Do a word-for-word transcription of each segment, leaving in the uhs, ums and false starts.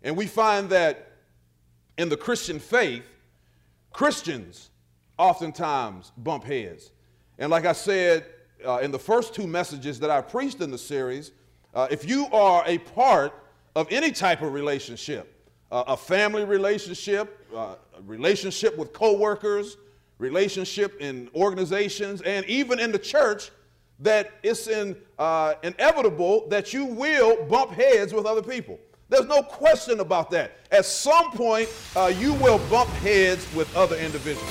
And we find that in the Christian faith, Christians oftentimes bump heads. And like I said uh, in the first two messages that I preached in the series, uh, if you are a part of any type of relationship, uh, a family relationship, uh, a relationship with coworkers, relationship in organizations, and even in the church, that it's in, uh, inevitable that you will bump heads with other people. There's no question about that. At some point, uh, you will bump heads with other individuals.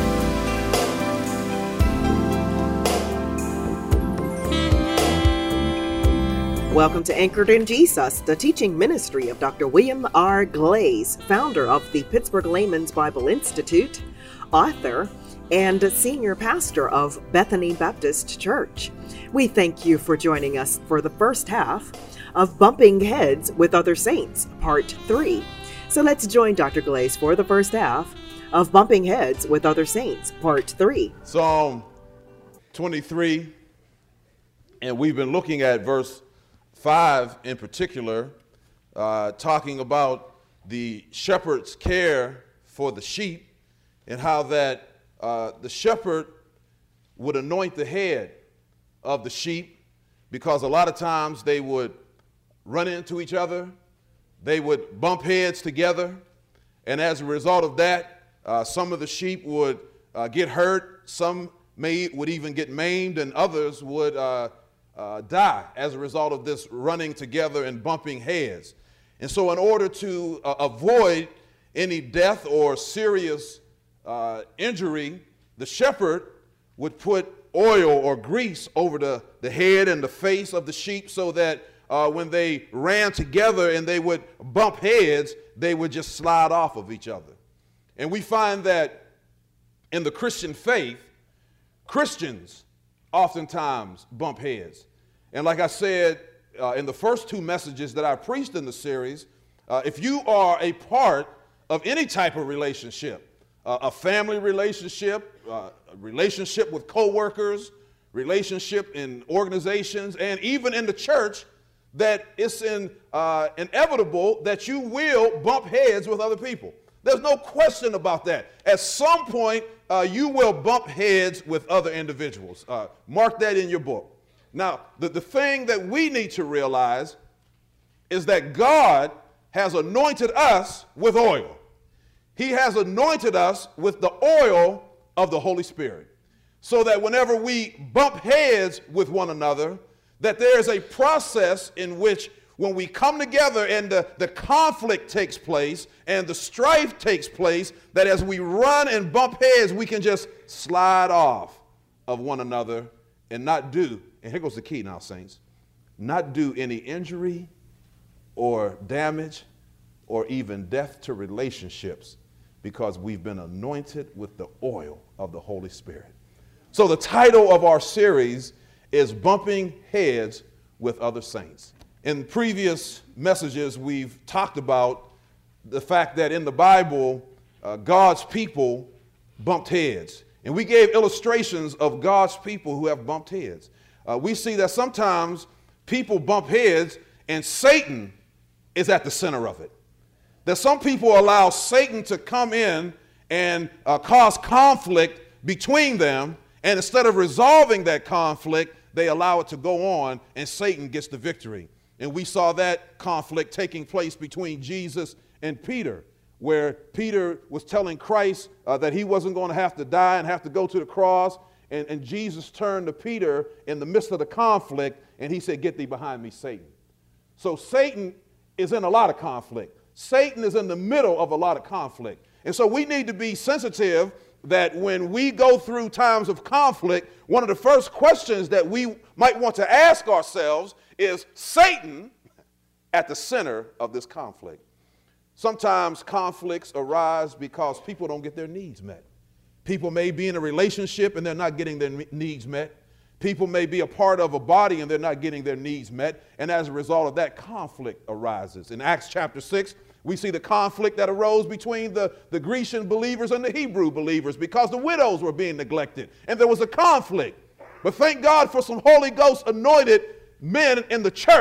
Welcome to Anchored in Jesus, the teaching ministry of Doctor William R. Glaze, founder of the Pittsburgh Layman's Bible Institute, author, and senior pastor of Bethany Baptist Church. We thank you for joining us for the first half of Bumping Heads with Other Saints, Part three. So let's join Doctor Glaze for the first half of Bumping Heads with Other Saints, Part three. Psalm twenty-three, and we've been looking at verse five in particular, uh, talking about the shepherd's care for the sheep and how that uh, the shepherd would anoint the head of the sheep, because a lot of times they would run into each other, they would bump heads together, and as a result of that, uh, some of the sheep would uh, get hurt, some may would even get maimed, and others would uh, uh, die as a result of this running together and bumping heads. And so in order to uh, avoid any death or serious uh, injury, the shepherd would put oil or grease over the, the head and the face of the sheep so that Uh, when they ran together and they would bump heads, they would just slide off of each other. And we find that in the Christian faith, Christians oftentimes bump heads. And like I said uh, in the first two messages that I preached in the series, uh, if you are a part of any type of relationship, uh, a family relationship, uh, a relationship with coworkers, relationship in organizations, and even in the church, that it's in, uh, inevitable that you will bump heads with other people. There's no question about that. At some point, uh, you will bump heads with other individuals. Uh, mark that in your book. Now, the, the thing that we need to realize is that God has anointed us with oil. He has anointed us with the oil of the Holy Spirit, so that whenever we bump heads with one another, that there is a process in which when we come together and the, the conflict takes place and the strife takes place, that as we run and bump heads, we can just slide off of one another and not do, and here goes the key now, saints, not do any injury or damage or even death to relationships, because we've been anointed with the oil of the Holy Spirit. So the title of our series is Bumping Heads with Other Saints. In previous messages, we've talked about the fact that in the Bible, uh, God's people bumped heads. And we gave illustrations of God's people who have bumped heads. Uh, we see that sometimes people bump heads and Satan is at the center of it. That some people allow Satan to come in and uh, cause conflict between them, and instead of resolving that conflict, they allow it to go on, and Satan gets the victory. And we saw that conflict taking place between Jesus and Peter, where Peter was telling Christ uh, that he wasn't going to have to die and have to go to the cross. And, and Jesus turned to Peter in the midst of the conflict, and he said, "Get thee behind me, Satan." So Satan is in a lot of conflict. Satan is in the middle of a lot of conflict. And so we need to be sensitive that when we go through times of conflict, one of the first questions that we might want to ask ourselves is, Satan at the center of this conflict? Sometimes conflicts arise because people don't get their needs met. People may be in a relationship and they're not getting their needs met. People may be a part of a body and they're not getting their needs met. And as a result of that, conflict arises. In Acts chapter six, we see the conflict that arose between the, the Grecian believers and the Hebrew believers because the widows were being neglected. And there was a conflict. But thank God for some Holy Ghost anointed men in the church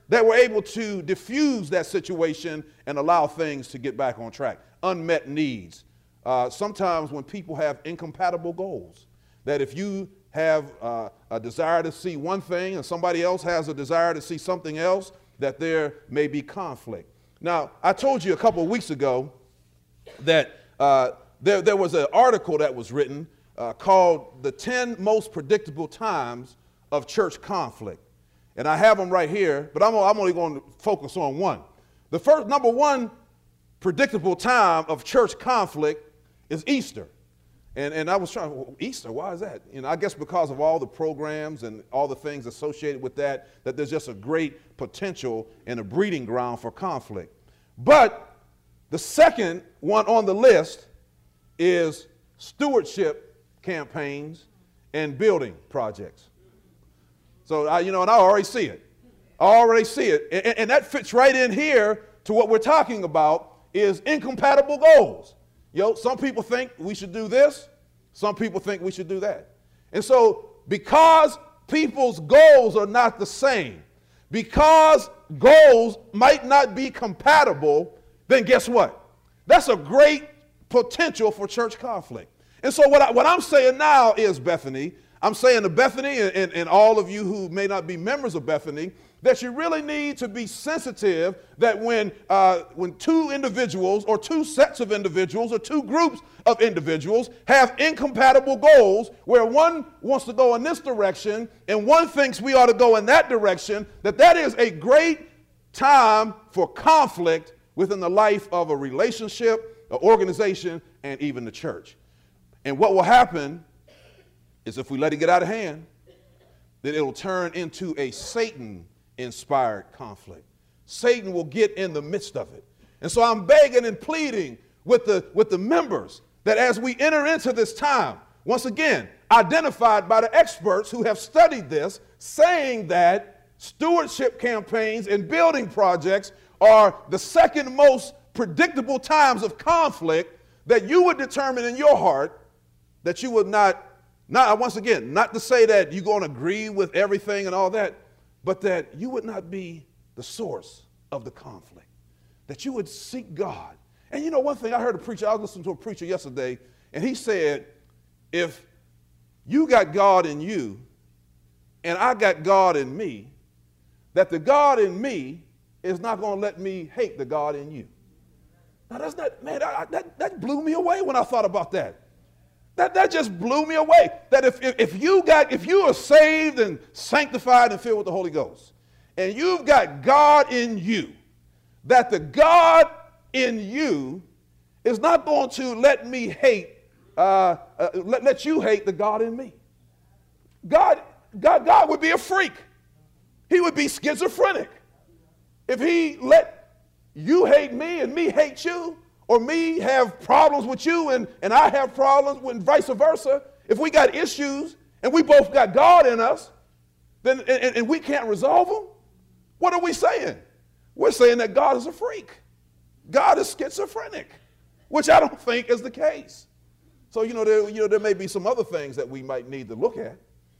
that were able to diffuse that situation and allow things to get back on track. Unmet needs. Uh, sometimes when people have incompatible goals, that if you have uh, a desire to see one thing and somebody else has a desire to see something else, that there may be conflict. Now, I told you a couple of weeks ago that uh, there, there was an article that was written uh, called The ten Most Predictable Times of Church Conflict. And I have them right here, but I'm, I'm only going to focus on one. The first, number one predictable time of church conflict is Easter. And, and I was trying, well, Easter, why is that? You know, I guess because of all the programs and all the things associated with that, that there's just a great potential and a breeding ground for conflict. But the second one on the list is stewardship campaigns and building projects. So, I, you know, and I already see it. I already see it. And, and that fits right in here to what we're talking about is incompatible goals. You know, some people think we should do this. Some people think we should do that. And so because people's goals are not the same, because goals might not be compatible, then guess what? That's a great potential for church conflict. And so what, I, what I'm saying now is, Bethany, I'm saying to Bethany and, and, and all of you who may not be members of Bethany, that you really need to be sensitive that when, uh, when two individuals or two sets of individuals or two groups of individuals have incompatible goals where one wants to go in this direction and one thinks we ought to go in that direction, that that is a great time for conflict within the life of a relationship, an organization, and even the church. And what will happen is if we let it get out of hand, then it'll turn into a Satan-inspired conflict. Satan will get in the midst of it. And so I'm begging and pleading with the, with the members that as we enter into this time, once again, identified by the experts who have studied this, saying that stewardship campaigns and building projects are the second most predictable times of conflict, that you would determine in your heart that you would not Not, once again, not to say that you're going to agree with everything and all that, but that you would not be the source of the conflict, that you would seek God. And you know, one thing I heard a preacher, I was listening to a preacher yesterday, and he said, if you got God in you and I got God in me, that the God in me is not going to let me hate the God in you. Now, that's not, man, I, that, that blew me away when I thought about that. That, that just blew me away. That if, if, if you got, if you are saved and sanctified and filled with the Holy Ghost, and you've got God in you, that the God in you is not going to let me hate, uh, uh, let, let you hate the God in me. God, God, God would be a freak. He would be schizophrenic. If he let you hate me and me hate you, or me have problems with you and, and I have problems with vice versa, if we got issues and we both got God in us, then and, and we can't resolve them, what are we saying? We're saying that God is a freak. God is schizophrenic, which I don't think is the case. So, you know, there, you know, there may be some other things that we might need to look at.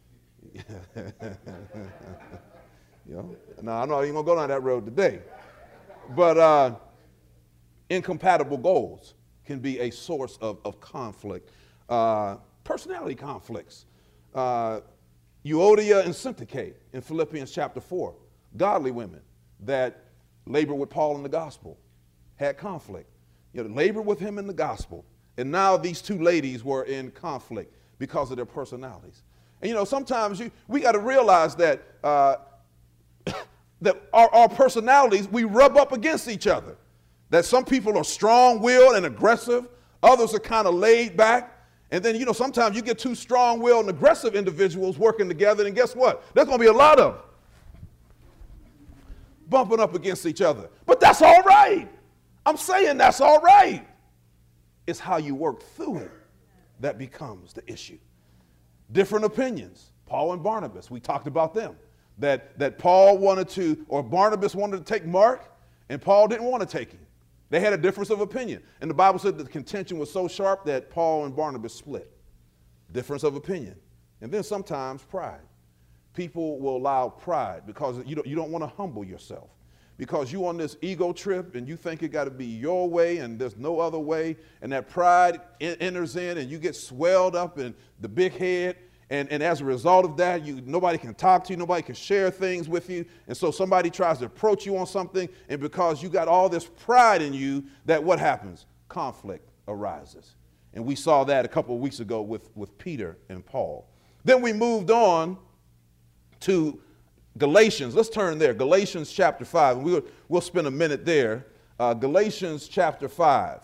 You know, no, I'm not even going to go down that road today. But uh, incompatible goals can be a source of, of conflict. Uh, personality conflicts. Uh, Euodia and Syntyche in Philippians chapter four. Godly women that labored with Paul in the gospel had conflict. You know, labored with him in the gospel. And now these two ladies were in conflict because of their personalities. And, you know, sometimes you, we got to realize that, uh, that our, our personalities, we rub up against each other. That some people are strong-willed and aggressive. Others are kind of laid back. And then, you know, sometimes you get two strong-willed and aggressive individuals working together, and guess what? There's going to be a lot of them bumping up against each other. But that's all right. I'm saying that's all right. It's how you work through it that becomes the issue. Different opinions. Paul and Barnabas, we talked about them. That, that Paul wanted to, or Barnabas wanted to take Mark, and Paul didn't want to take him. They had a difference of opinion. And the Bible said that the contention was so sharp that Paul and Barnabas split. Difference of opinion. And then sometimes pride. people will allow pride because you don't, you don't want to humble yourself. Because you on this ego trip and you think it got to be your way and there's no other way, and that pride in, enters in and you get swelled up in the big head, and, and as a result of that, you nobody can talk to you, nobody can share things with you, and so somebody tries to approach you on something, and because you got all this pride in you, that what happens? Conflict arises. And we saw that a couple of weeks ago with, with Peter and Paul. Then we moved on to Galatians. Let's turn there. Galatians chapter five. We'll, we'll spend a minute there. Uh, Galatians chapter five.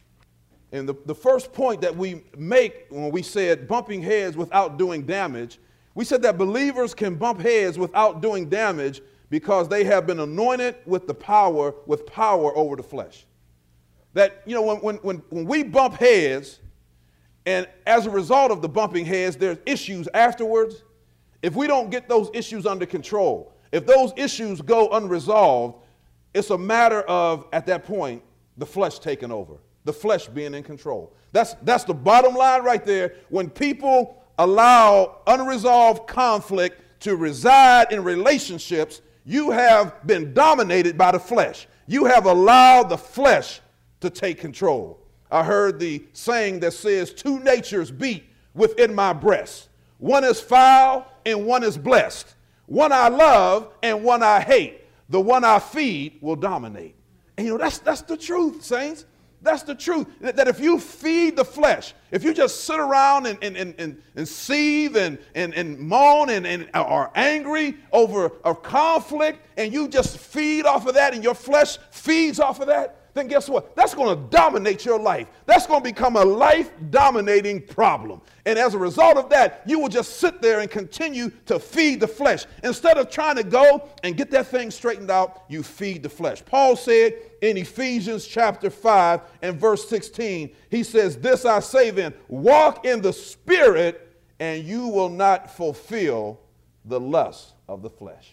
And the, the first point that we make when we said bumping heads without doing damage, we said that believers can bump heads without doing damage because they have been anointed with the power, with power over the flesh. That, you know, when, when, when, when we bump heads, and as a result of the bumping heads, there's issues afterwards. If we don't get those issues under control, if those issues go unresolved, it's a matter of, at that point, the flesh taking over, the flesh being in control. That's, that's the bottom line right there. When people allow unresolved conflict to reside in relationships, you have been dominated by the flesh. You have allowed the flesh to take control. I heard the saying that says, two natures beat within my breast. One is foul and one is blessed. One I love and one I hate. The one I feed will dominate. And you know, that's, that's the truth, saints. That's the truth. That, that if you feed the flesh, if you just sit around and, and, and, and, and seethe and, and, and moan and, and are angry over a conflict, and you just feed off of that and your flesh feeds off of that, then guess what? That's going to dominate your life. That's going to become a life-dominating problem. And as a result of that, you will just sit there and continue to feed the flesh. Instead of trying to go and get that thing straightened out, you feed the flesh. Paul said in Ephesians chapter five and verse sixteen, he says, this I say then, walk in the Spirit, and you will not fulfill the lust of the flesh.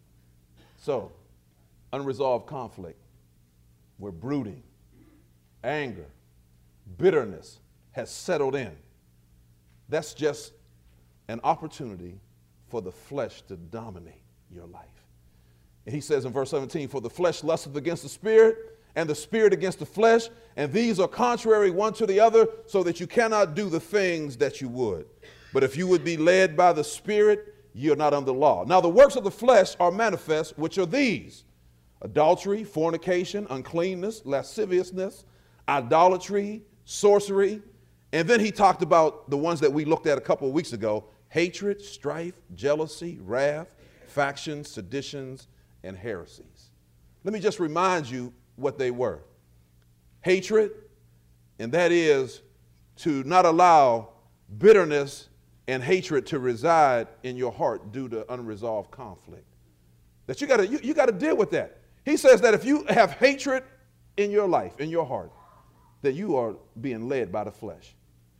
So, unresolved conflict, where brooding, anger, bitterness has settled in. That's just an opportunity for the flesh to dominate your life. And he says in verse seventeen, for the flesh lusteth against the spirit, and the spirit against the flesh, and these are contrary one to the other, so that you cannot do the things that you would. But if you would be led by the Spirit, ye are not under the law. Now the works of the flesh are manifest, which are these: adultery, fornication, uncleanness, lasciviousness, idolatry, sorcery. And then he talked about the ones that we looked at a couple of weeks ago: hatred, strife, jealousy, wrath, factions, seditions, and heresies. Let me just remind you what they were. Hatred, and that is to not allow bitterness and hatred to reside in your heart due to unresolved conflict. That you gotta, you, you gotta deal with that. He says that if you have hatred in your life, in your heart, that you are being led by the flesh.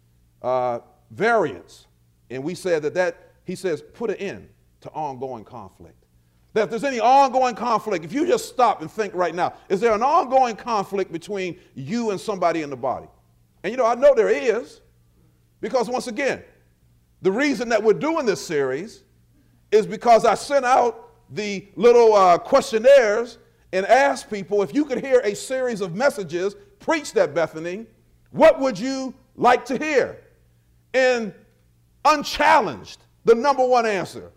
Uh, variance, and we said that that, he says, put an end to ongoing conflict. That if there's any ongoing conflict, if you just stop and think right now, is there an ongoing conflict between you and somebody in the body? And you know, I know there is, because once again, the reason that we're doing this series is because I sent out the little uh, questionnaires and asked people, if you could hear a series of messages preached at Bethany, what would you like to hear? And unchallenged, the number one answer,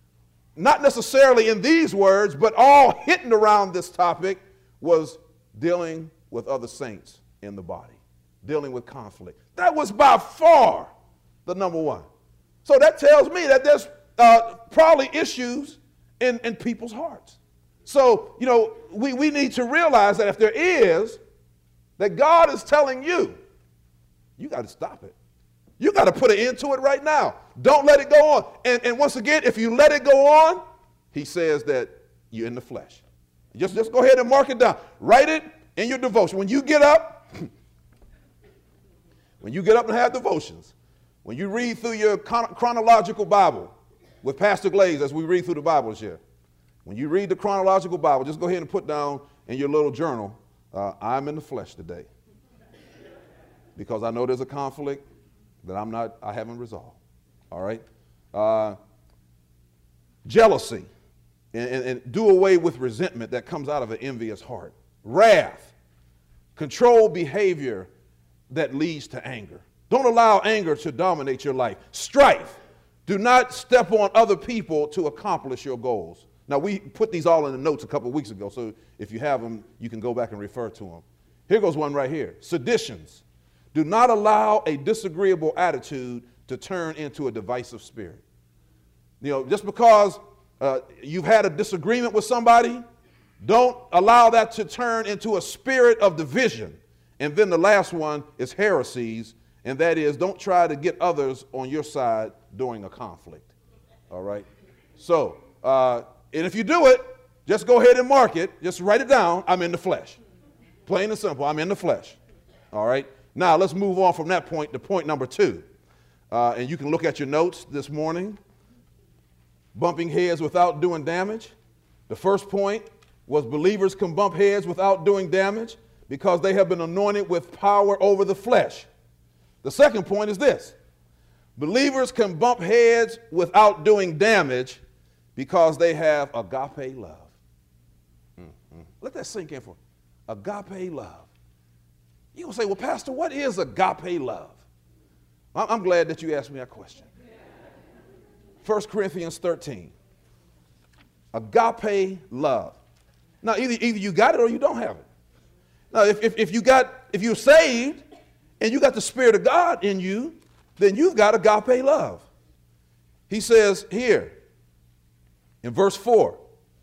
not necessarily in these words, but all hitting around this topic, was dealing with other saints in the body, dealing with conflict. That was by far the number one. So that tells me that there's uh, probably issues in, in people's hearts. So, you know, we, we need to realize that if there is, that God is telling you, you got to stop it. You got to put an end to it right now. Don't let it go on. And, and once again, if you let it go on, he says that you're in the flesh. Just, just go ahead and mark it down. Write it in your devotion. When you get up, when you get up and have devotions, when you read through your chron- chronological Bible with Pastor Glaze, as we read through the Bibles here, when you read the chronological Bible, just go ahead and put down in your little journal, uh, I'm in the flesh today. Because I know there's a conflict that I'm not, I haven't resolved. All right? Uh, jealousy, and, and, and do away with resentment that comes out of an envious heart. Wrath, control behavior that leads to anger. Don't allow anger to dominate your life. Strife, do not step on other people to accomplish your goals. Now, we put these all in the notes a couple of weeks ago, so if you have them, you can go back and refer to them. Here goes one right here. Seditions, do not allow a disagreeable attitude to turn into a divisive spirit. You know, just because uh, you've had a disagreement with somebody, don't allow that to turn into a spirit of division. And then the last one is heresies, and that is, don't try to get others on your side during a conflict. All right? So, uh, and if you do it, just go ahead and mark it. Just write it down. I'm in the flesh. Plain and simple. I'm in the flesh. All right? Now, let's move on from that point to point number two. Uh, and you can look at your notes this morning. Bumping heads without doing damage. The first point was believers can bump heads without doing damage because they have been anointed with power over the flesh. The second point is this. Believers can bump heads without doing damage because they have agape love. Mm-hmm. Let that sink in for agape love. You're going to say, well, Pastor, what is agape love? I'm glad that you asked me that question. First Corinthians thirteen. Agape love. Now, either, either you got it or you don't have it. Now, if, if, if you got, if you're saved and you got the Spirit of God in you, then you've got agape love. He says here in verse four,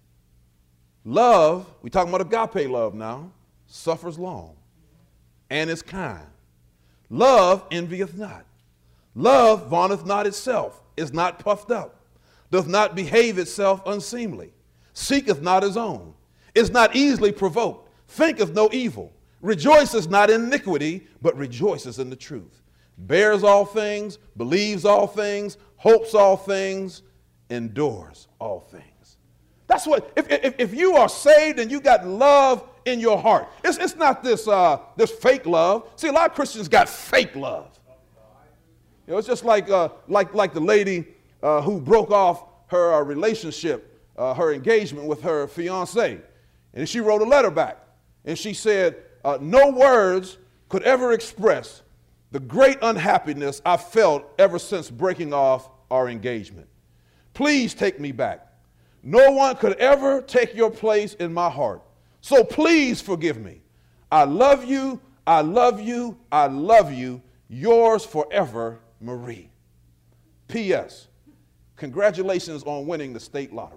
love, we're talking about agape love now, suffers long and is kind. Love envieth not. Love vaunteth not itself, is not puffed up, doth not behave itself unseemly, seeketh not his own, is not easily provoked, thinketh no evil, rejoices not in iniquity, but rejoices in the truth, bears all things, believes all things, hopes all things, endures all things. That's what, if, if, if you are saved and you got love in your heart, it's, it's not this, uh, this fake love. See, a lot of Christians got fake love. You know, it's just like, uh, like, like the lady uh, who broke off her uh, relationship, uh, her engagement with her fiance. And she wrote a letter back. And she said, uh, no words could ever express the great unhappiness I felt ever since breaking off our engagement. Please take me back. No one could ever take your place in my heart. So please forgive me. I love you. I love you. I love you. Yours forever, Marie. P S. Congratulations on winning the state lottery.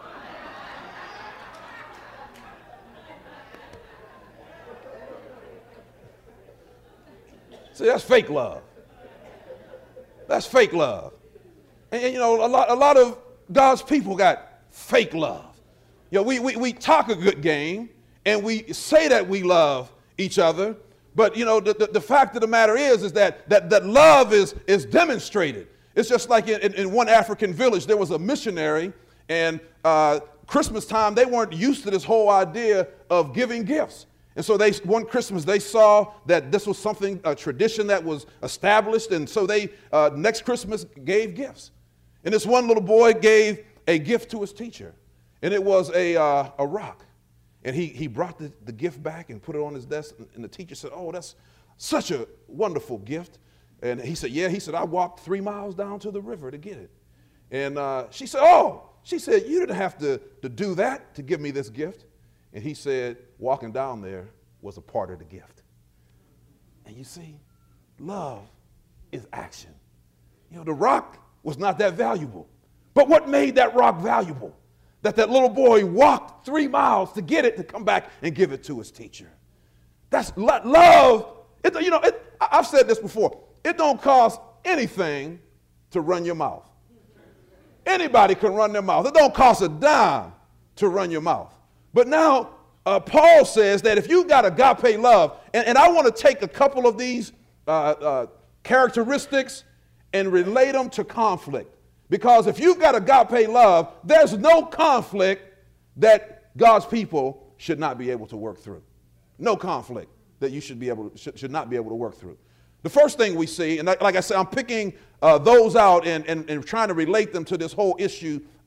See, that's fake love. That's fake love. And, and you know, a lot, a lot of God's people got fake love. You know, we, we, we talk a good game and we say that we love each other. But, you know, the, the, the fact of the matter is, is that, that, that love is, is demonstrated. It's just like in, in one African village, there was a missionary, and uh, Christmas time, they weren't used to this whole idea of giving gifts. And so they, one Christmas, they saw that this was something, a tradition that was established, and so they, uh, next Christmas, gave gifts. And this one little boy gave a gift to his teacher, and it was a, uh, a rock. And he, he brought the, the gift back and put it on his desk, and the teacher said, oh, that's such a wonderful gift. And he said, yeah, he said, I walked three miles down to the river to get it. And uh, she said, oh, she said, you didn't have to, to do that to give me this gift. And he said, walking down there was a part of the gift. And you see, love is action. You know, the rock was not that valuable. But what made that rock valuable? That that little boy walked three miles to get it, to come back and give it to his teacher. That's lo- love. It, you know, it, I've said this before. It don't cost anything to run your mouth. Anybody can run their mouth. It don't cost a dime to run your mouth. But now uh, Paul says that if you got agape love, and, and I want to take a couple of these uh, uh, characteristics and relate them to conflict. Because if you've got agape love, there's no conflict that God's people should not be able to work through. No conflict that you should be able to, should, should not be able to work through. The first thing we see, and like I said, I'm picking uh, those out and, and, and trying to relate them to this whole issue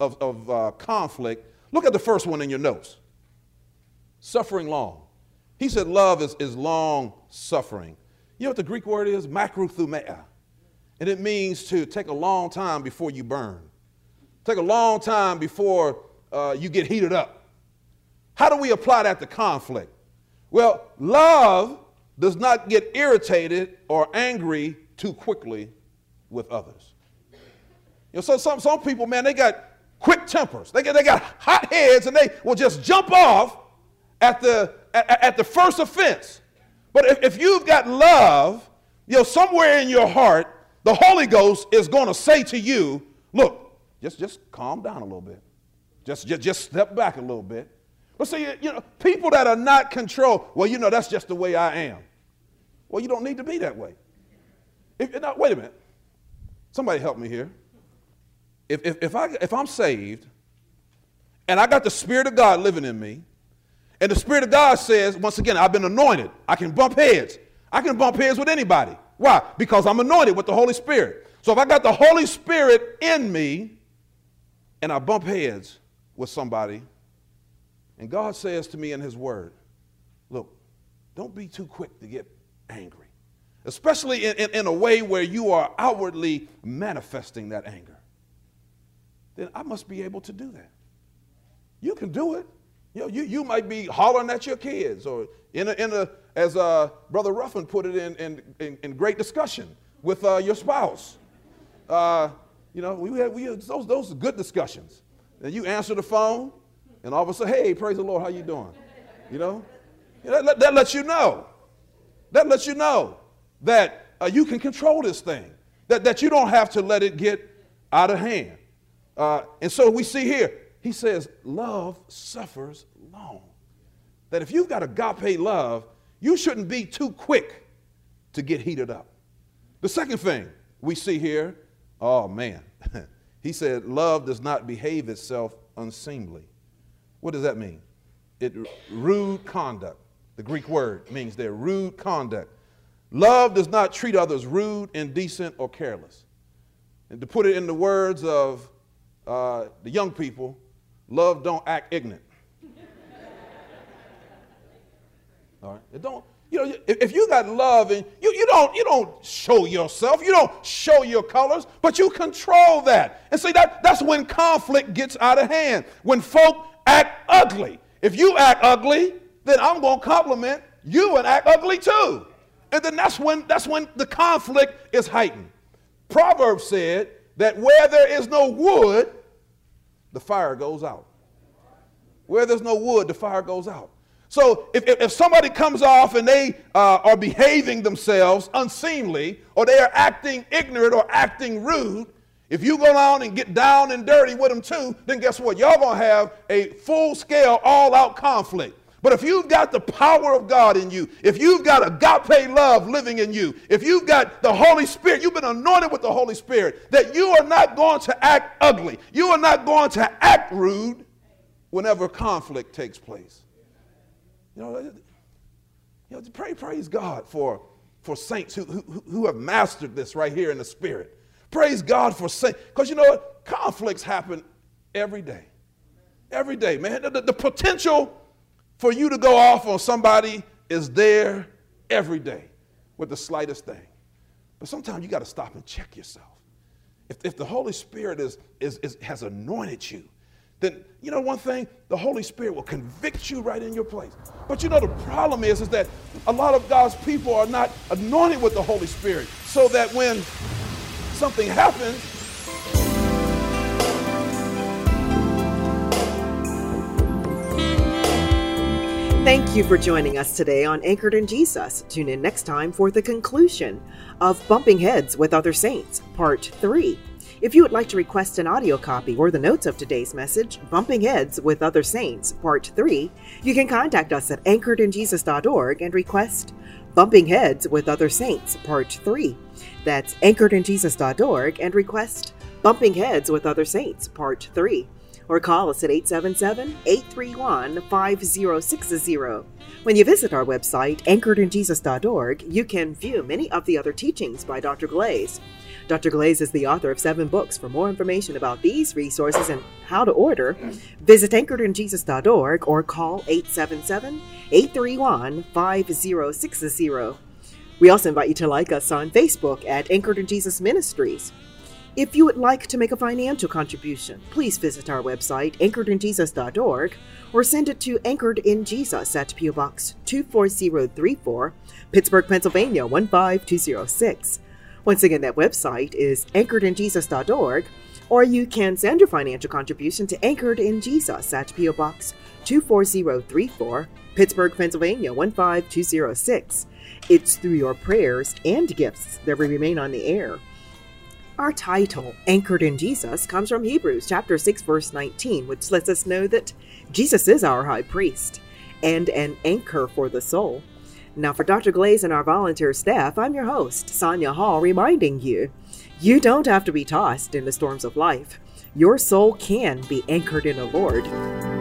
of, of uh, conflict, look at the first one in your notes. Suffering long. He said love is, is long suffering. You know what the Greek word is? Makrothumia. And it means to take a long time before you burn. Take a long time before uh, you get heated up. How do we apply that to conflict? Well, love does not get irritated or angry too quickly with others. You know, so some, some people, man, they got quick tempers. They got, they got hot heads, and they will just jump off at the, at, at the first offense. But if, if you've got love, you know, somewhere in your heart, the Holy Ghost is going to say to you, look, just, just calm down a little bit. Just, just, just step back a little bit. But see, you know, people that are not controlled, well, you know, that's just the way I am. Well, you don't need to be that way. If, now, wait a minute. Somebody help me here. If, if, if, I, if I'm saved and I got the Spirit of God living in me, and the Spirit of God says, once again, I've been anointed. I can bump heads. I can bump heads with anybody. Why? Because I'm anointed with the Holy Spirit. So if I got the Holy Spirit in me and I bump heads with somebody, and God says to me in his word, look, don't be too quick to get angry, especially in, in, in a way where you are outwardly manifesting that anger, then I must be able to do that. You can do it. You know, you, you might be hollering at your kids, or in a, in a as uh, Brother Ruffin put it in, in, in, in great discussion with uh, your spouse. Uh, you know, we had, we had those, those are good discussions. And you answer the phone, and all of a sudden, hey, praise the Lord, how you doing? You know, that, that, that lets you know. That lets you know that uh, you can control this thing, that, that you don't have to let it get out of hand. Uh, and so we see here, he says, love suffers long. That if you've got agape love, you shouldn't be too quick to get heated up. The second thing we see here, oh man, he said, love does not behave itself unseemly. What does that mean? It rude conduct. The Greek word means they're rude conduct. Love does not treat others rude, indecent, or careless. And to put it in the words of uh, the young people, love don't act ignorant. All right, it don't. You know, if, if you got love and you, you don't you don't show yourself, you don't show your colors, but you control that. And see that that's when conflict gets out of hand. When folk act ugly. If you act ugly, then I'm going to compliment you and act ugly too. And then that's when that's when the conflict is heightened. Proverbs said that where there is no wood, the fire goes out. Where there's no wood, the fire goes out. So if, if, if somebody comes off and they uh, are behaving themselves unseemly, or they are acting ignorant or acting rude, if you go on and get down and dirty with them too, then guess what? Y'all going to have a full-scale, all-out conflict. But if you've got the power of God in you, if you've got agape love living in you, if you've got the Holy Spirit, you've been anointed with the Holy Spirit, that you are not going to act ugly. You are not going to act rude whenever conflict takes place. You know, you know pray, praise God for, for saints who, who, who have mastered this right here in the Spirit. Praise God for saints. Because you know what? Conflicts happen every day. Every day, man. The, the, the potential for you to go off on somebody is there every day with the slightest thing. But sometimes you got to stop and check yourself. If, if the Holy Spirit is, is, is, has anointed you, then, you know one thing, the Holy Spirit will convict you right in your place. But you know the problem is, is that a lot of God's people are not anointed with the Holy Spirit, so that when something happens, Thank you for joining us today on Anchored in Jesus. Tune in next time for the conclusion of Bumping Heads with Other Saints, Part three. If you would like to request an audio copy or the notes of today's message, Bumping Heads with Other Saints, Part three, you can contact us at anchored in jesus dot org and request Bumping Heads with Other Saints, Part three. That's anchored in jesus dot org and request Bumping Heads with Other Saints, Part three. Or call us at eight seven seven, eight three one, five zero six zero. When you visit our website, anchored in jesus dot org, you can view many of the other teachings by Doctor Glaze. Doctor Glaze is the author of seven books. For more information about these resources and how to order, visit anchored in jesus dot org or call eight seven seven, eight three one, five zero six zero. We also invite you to like us on Facebook at Anchored in Jesus Ministries. If you would like to make a financial contribution, please visit our website, anchored in jesus dot org, or send it to Anchored in Jesus at P O Box two four zero three four, Pittsburgh, Pennsylvania one five two zero six. Once again, that website is anchored in jesus dot org, or you can send your financial contribution to Anchored in Jesus at P O Box two four zero three four, Pittsburgh, Pennsylvania one five two zero six. It's through your prayers and gifts that we remain on the air. Our title, Anchored in Jesus, comes from Hebrews chapter six, verse nineteen, which lets us know that Jesus is our high priest and an anchor for the soul. Now, for Doctor Glaze and our volunteer staff, I'm your host, Sonia Hall, reminding you, you don't have to be tossed in the storms of life. Your soul can be anchored in the Lord.